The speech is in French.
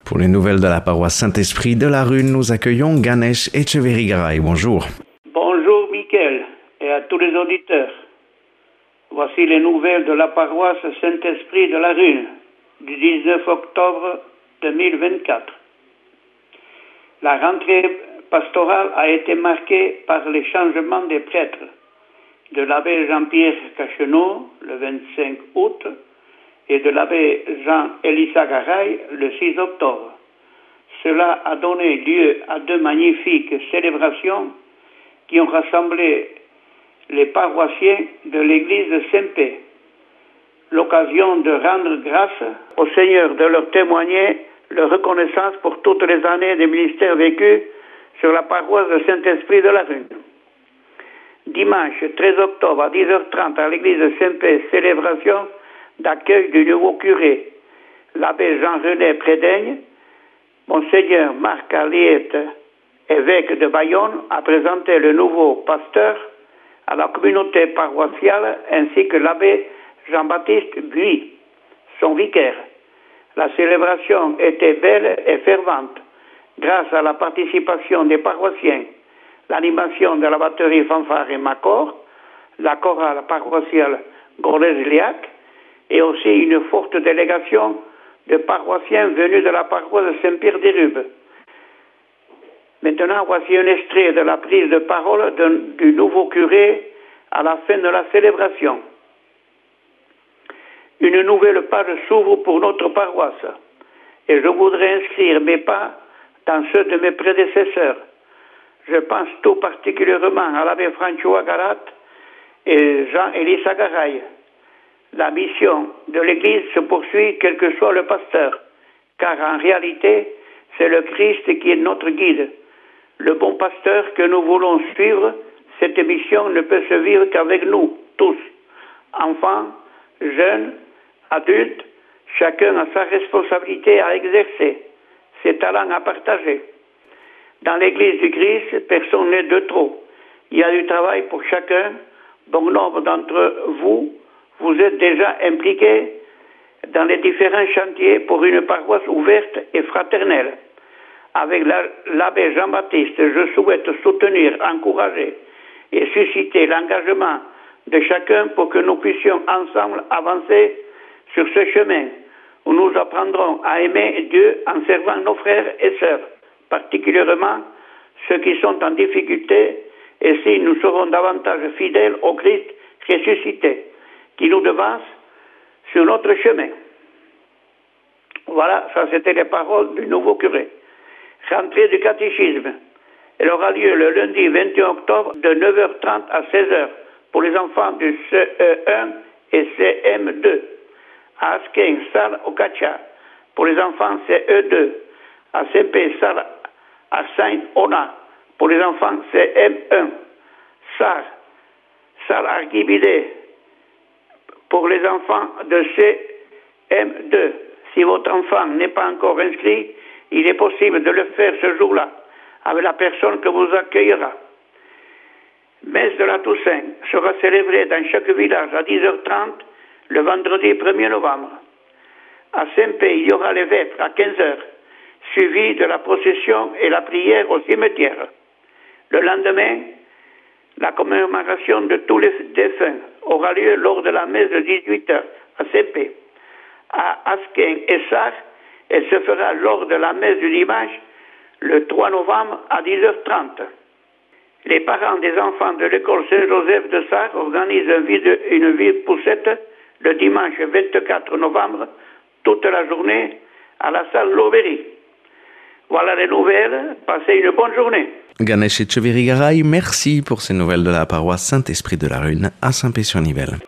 Pour les nouvelles de la paroisse Saint-Esprit de la Rune, nous accueillons Ganesh Echeverry-Garay. Bonjour. Bonjour Mickaël et à tous les auditeurs. Voici les nouvelles de la paroisse Saint-Esprit de la Rune du 19 octobre 2024. La rentrée pastorale a été marquée par les changements des prêtres de l'abbé Jean-Pierre Cacheneau le 25 août et de l'abbé Jean-Élisa Garay le 6 octobre. Cela a donné lieu à deux magnifiques célébrations qui ont rassemblé les paroissiens de l'église de Saint-Pé. L'occasion de rendre grâce au Seigneur, de leur témoigner leur reconnaissance pour toutes les années de ministère vécu sur la paroisse de Saint-Esprit de la Rune. Dimanche 13 octobre à 10h30 à l'église de Saint-Pé, célébration d'accueil du nouveau curé, l'abbé Jean-René Prédaigne. Monseigneur Marc Aliette, évêque de Bayonne, a présenté le nouveau pasteur à la communauté paroissiale ainsi que l'abbé Jean-Baptiste Buis, son vicaire. La célébration était belle et fervente grâce à la participation des paroissiens, l'animation de la batterie fanfare et macor, la chorale paroissiale Gorlès-Liac et aussi une forte délégation de paroissiens venus de la paroisse de Saint-Pierre-des-Rubes. Maintenant, voici un extrait de la prise de parole du nouveau curé à la fin de la célébration. Une nouvelle page s'ouvre pour notre paroisse et je voudrais inscrire mes pas dans ceux de mes prédécesseurs. Je pense tout particulièrement à l'abbé François Garat et Jean-Élisa Garay. La mission de l'Église se poursuit quel que soit le pasteur, car en réalité, c'est le Christ qui est notre guide. Le bon pasteur que nous voulons suivre, cette mission ne peut se vivre qu'avec nous, tous, enfants, jeunes, adultes, chacun a sa responsabilité à exercer, ses talents à partager. Dans l'Église du Christ, personne n'est de trop. Il y a du travail pour chacun. Bon nombre d'entre vous êtes déjà impliqués dans les différents chantiers pour une paroisse ouverte et fraternelle. Avec l'abbé Jean-Baptiste, je souhaite soutenir, encourager et susciter l'engagement de chacun pour que nous puissions ensemble avancer sur ce chemin où nous apprendrons à aimer Dieu en servant nos frères et sœurs, particulièrement ceux qui sont en difficulté, et si nous serons davantage fidèles au Christ ressuscité, qui nous devance sur notre chemin. Voilà, ça c'était les paroles du nouveau curé. Rentrée du catéchisme. Elle aura lieu le lundi 21 octobre de 9h30 à 16h pour les enfants du CE1 et CM2. À Asquin, salle Ocacha. Pour les enfants CE2. À Saint-Pé, salle à Saint-Ona. Pour les enfants CM1. Salle Arguibidé. Pour les enfants de CM2. Si votre enfant n'est pas encore inscrit, il est possible de le faire ce jour-là, avec la personne que vous accueillera. Messe de la Toussaint sera célébrée dans chaque village à 10h30 le vendredi 1er novembre. À Saint-Pé, il y aura les vêpres à 15h, suivi de la procession et la prière au cimetière. Le lendemain, la commémoration de tous les défunts aura lieu lors de la messe de 18h à Saint-Pé. À Asquin et Sarre, elle se fera lors de la messe du dimanche, le 3 novembre à 10h30. Les parents des enfants de l'école Saint-Joseph de Sarre organisent une vie poussette le dimanche 24 novembre, toute la journée, à la salle Laubery. Voilà les nouvelles, passez une bonne journée. Ganesh Echeverry-Garay, merci pour ces nouvelles de la paroisse Saint-Esprit de la Rune à Saint-Pé-sur-Nivelle.